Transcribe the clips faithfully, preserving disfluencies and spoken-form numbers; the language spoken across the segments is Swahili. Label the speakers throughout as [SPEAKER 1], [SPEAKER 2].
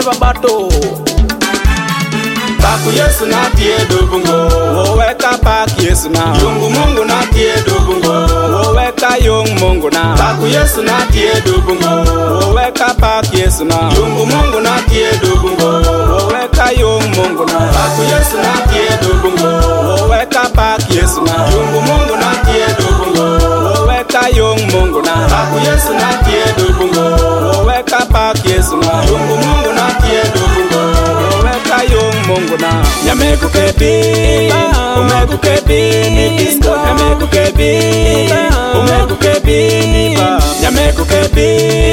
[SPEAKER 1] babato.
[SPEAKER 2] Paku Yesu na tie dubungo.
[SPEAKER 1] Woweka pak Yesu na.
[SPEAKER 2] Yungu Mungu na tie dubungo.
[SPEAKER 1] Woweka yung Mungu na.
[SPEAKER 2] Paku Yesu na tie dubungo.
[SPEAKER 1] Woweka pak Yesu na.
[SPEAKER 2] Yungu Mungu na tie dubungo.
[SPEAKER 1] Woweka yung Mungu na.
[SPEAKER 2] Paku Yesu na tie dubungo.
[SPEAKER 1] Woweka pak Yesu na.
[SPEAKER 2] Yungu Mungu na tie dubungo.
[SPEAKER 1] Woweka yung Mungu na.
[SPEAKER 2] Paku Yesu na tie dubungo.
[SPEAKER 1] Woweka pak Yesu na.
[SPEAKER 2] Yungu Mungu na tie dubungo.
[SPEAKER 1] Woweka yung Mungu na.
[SPEAKER 2] Nyameku kepi, umeku kepi ni disco. Nyameku kepi, umeku kepi ni ba. Nyameku kepi,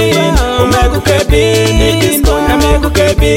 [SPEAKER 2] umeku kepi ni disco. Nyameku kepi,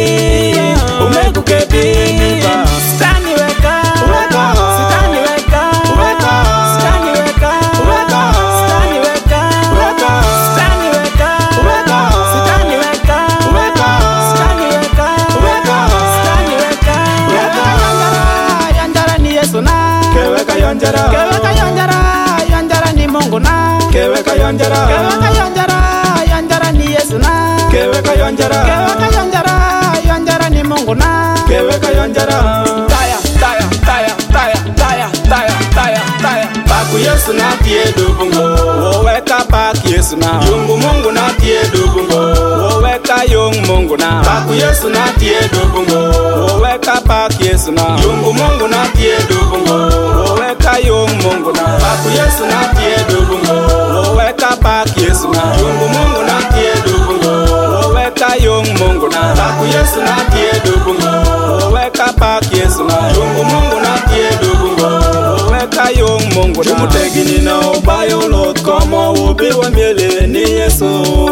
[SPEAKER 2] umeku kepi ni ba.
[SPEAKER 1] Stani weka,
[SPEAKER 2] Weka,
[SPEAKER 1] Stani weka,
[SPEAKER 2] weka,
[SPEAKER 1] Stani weka,
[SPEAKER 2] weka,
[SPEAKER 1] Stani weka,
[SPEAKER 2] weka,
[SPEAKER 1] Stani weka,
[SPEAKER 2] weka,
[SPEAKER 1] Stani weka,
[SPEAKER 2] weka,
[SPEAKER 1] Stani weka,
[SPEAKER 2] weka,
[SPEAKER 1] Stani weka,
[SPEAKER 2] weka.
[SPEAKER 1] Yanjara, yanjara ni Yesu na.
[SPEAKER 2] Keweka yonjara,
[SPEAKER 1] Keweka yanjara, yanjara ni Mungu na.
[SPEAKER 2] keweka yonjara,
[SPEAKER 1] Keweka yanjara, yanjara ni Yesu na.
[SPEAKER 2] keweka yonjara,
[SPEAKER 1] Keweka yanjara, yanjara ni Mungu na.
[SPEAKER 2] keweka yonjara.
[SPEAKER 1] Taya, taya, taya, taya, taya, taya, taya, taya.
[SPEAKER 2] Paku Yesu na tie dubungo.
[SPEAKER 1] Woweka pak Yesu na.
[SPEAKER 2] Yungu Mungu na tie dubungo.
[SPEAKER 1] Woweka yung Mungu na.
[SPEAKER 2] Paku Yesu na tie dubungo.
[SPEAKER 1] Woweka pak Yesu na.
[SPEAKER 2] Yungu Mungu na tie dubungo.
[SPEAKER 1] Woweka yung Mungu na.
[SPEAKER 2] Paku Yesu na tie dubungo.
[SPEAKER 1] Woweka pak Yesu na.
[SPEAKER 2] Yungu Mungu na tie dubungo.
[SPEAKER 1] Woweka yung Mungu na.
[SPEAKER 2] Paku Yesu na tie dubungo.
[SPEAKER 1] Woweka pak Yesu na.
[SPEAKER 2] Yungu Mungu na tie dubungo.
[SPEAKER 1] Woweka yung Mungu na.
[SPEAKER 2] Jumutegini na ubayo lot komo ubi wa miele ni Yesu,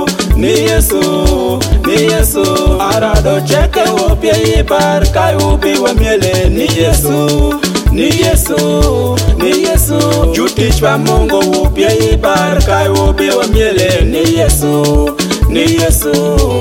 [SPEAKER 2] ni Yesu, ni Yesu. Arado cheke wopye ibar kai ubi wa miele ni Yesu, ni Yesu, ni Yesu. Jutichwa Mungu upye ibar kai ubi wa miele ni Yesu, ni Yesu,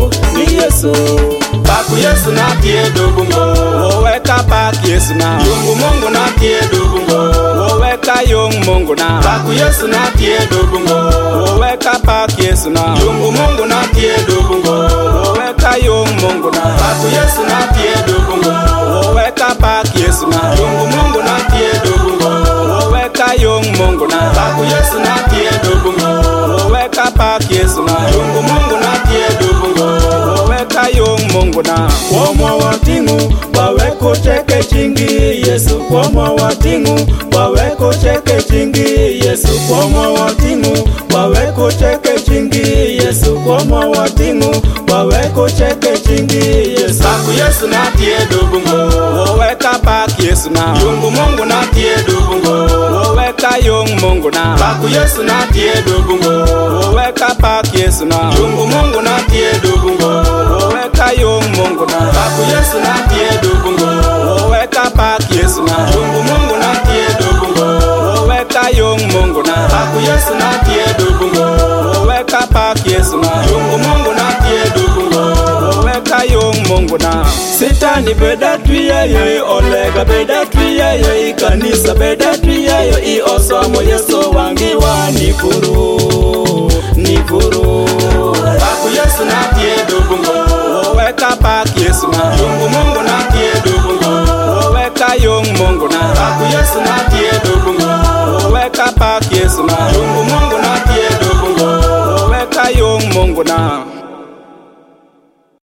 [SPEAKER 2] ni Yesu. Paku Yesu na tie dubungo.
[SPEAKER 1] Woweka pak Yesu na.
[SPEAKER 2] Yungu Mungu na tie dubungo.
[SPEAKER 1] Woweka yung Mungu na.
[SPEAKER 2] Paku Yesu na tie dubungo.
[SPEAKER 1] Woweka pak Yesu na.
[SPEAKER 2] Yungu Mungu na tie dubungo.
[SPEAKER 1] Woweka yung Mungu na.
[SPEAKER 2] Paku Yesu na tie dubungo.
[SPEAKER 1] Woweka pak Yesu na.
[SPEAKER 2] Yungu Mungu na tie dubungo.
[SPEAKER 1] Woweka yung Mungu na.
[SPEAKER 2] Paku Yesu na tie dubungo.
[SPEAKER 1] Woweka pak Yesu na.
[SPEAKER 2] Yungu Mungu na tie dubungo.
[SPEAKER 1] Woweka yung Mungu na.
[SPEAKER 2] Kwa watingu waweko cheke chingi Yesu. Kwa watingu waweko cheke chingi Yesu. Kwa watingu waweko cheke chingi Yesu. Kwa watingu waweko cheke chingi Yesu. Paku Yesu na tie dubungo.
[SPEAKER 1] Woweka pak Yesu na.
[SPEAKER 2] Yungu Mungu na tie dubungo.
[SPEAKER 1] Woweka yung Mungu na.
[SPEAKER 2] Paku Yesu na tie dubungo.
[SPEAKER 1] Woweka pak Yesu na.
[SPEAKER 2] Yungu Mungu na tie dubungo.
[SPEAKER 1] Woweka yung Mungu na.
[SPEAKER 2] Paku Yesu na tie dubungo.
[SPEAKER 1] Woweka pak Yesu na.
[SPEAKER 2] Yungu Mungu na tie dubungo.
[SPEAKER 1] Woweka yung Mungu na.
[SPEAKER 2] Paku Yesu na tie dubungo.
[SPEAKER 1] Woweka pak Yesu na.
[SPEAKER 2] Yungu Mungu na tie dubungo.
[SPEAKER 1] Woweka yung Mungu na.
[SPEAKER 2] Sitani beda tuya yo, olega beda tuya yo, kanisa beda tuya yo, i osomo Yesu wangi wa nikuru, nikuru. Paku Yesu na tie dubungo.
[SPEAKER 1] Woweka pak Yesu na.
[SPEAKER 2] Yungu Mungu na tie dubungo.
[SPEAKER 1] Woweka yung Mungu na.
[SPEAKER 2] Paku Yesu na tie dubungo.
[SPEAKER 1] Woweka pak Yesu na.
[SPEAKER 2] Yungu Mungu na tie dubungo.
[SPEAKER 1] Woweka yung Mungu na.